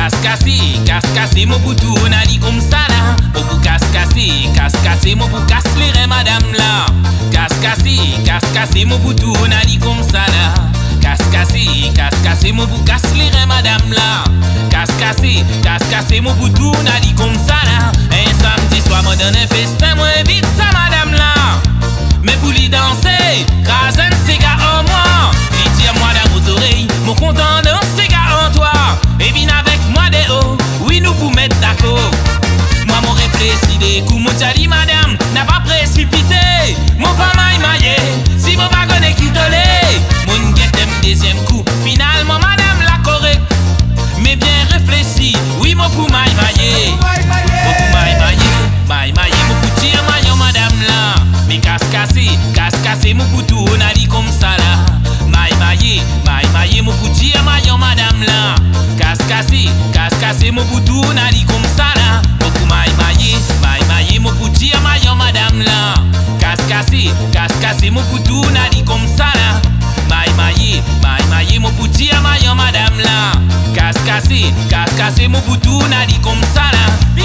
Casse, mon boutou, on a dit comme ça là. Mon bou casse, mon bou casse les reins, madame là. Casse, mon boutou, on a dit comme ça là. Casse, mon bou casse les reins, madame là. Casse, mon boutou, on a dit comme ça là. Un samedi soir, moi donne un festin, moi invite ça, madame là. Mais pour lui danser, crase un cigare en moi. Lui tire moi dans vos oreilles, mon content d'un cigare en toi. Et viens avec moi des hauts, oui nous pour mettre d'accord. Moi mon réfléchi des coups, mon tchali madame, n'a pas précipité. Mon pas maillé, si mon pas connaît qui te l'est. Mon guette deuxième coup, finalement madame la correcte. Mais bien réfléchi, oui mon coup maillé. Mon coup maillé, mon coup tire maillot madame là. Mais casse, mon couteau, on a dit comme ça là. Maille, mon coup tire maillot madame là. Casse, mon couteau, on a dit comme ça là. Mon coup maille, mon coup tire maillot madame là. Casse, mon couteau, on a dit comme ça là. Maille, mon coup tire maillot madame là. Casse, mon couteau, on a dit comme ça là.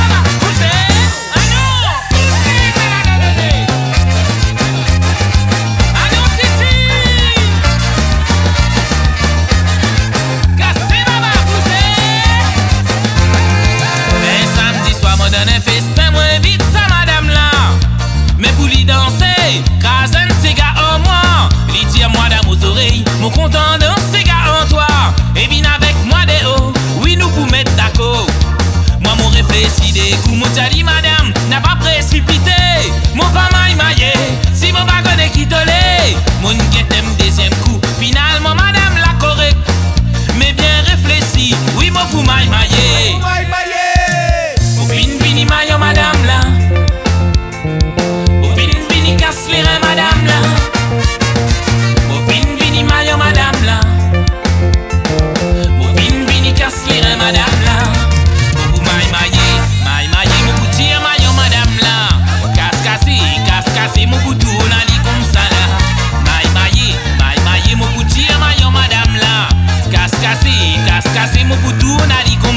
Un festin, moi invite ça madame là. Mais pour lui danser, crase un cigare en moi. Lui tire moi dans vos oreilles, mon content d'un cigare en toi. Et viens avec moi des hauts, oui nous pour mettre d'accord. Moi mon réfléchi des coups, mon tchali madame, n'a pas précipité. Mon pas maillé, si mon pas connaît qui te l'est. Mon guette deuxième coup, finalement madame la correcte. Mais bien réfléchi, oui mon pour maillé. Vini maillot madame là. Vini casse les reins madame là. Vini maillot madame là. Vini casse les reins madame là. Maille, mon coup tire maillot madame là. Casse, mon couteau, on a dit comme ça là. Maille, mon coup tire maillot madame là. Casse, mon couteau, on a dit comme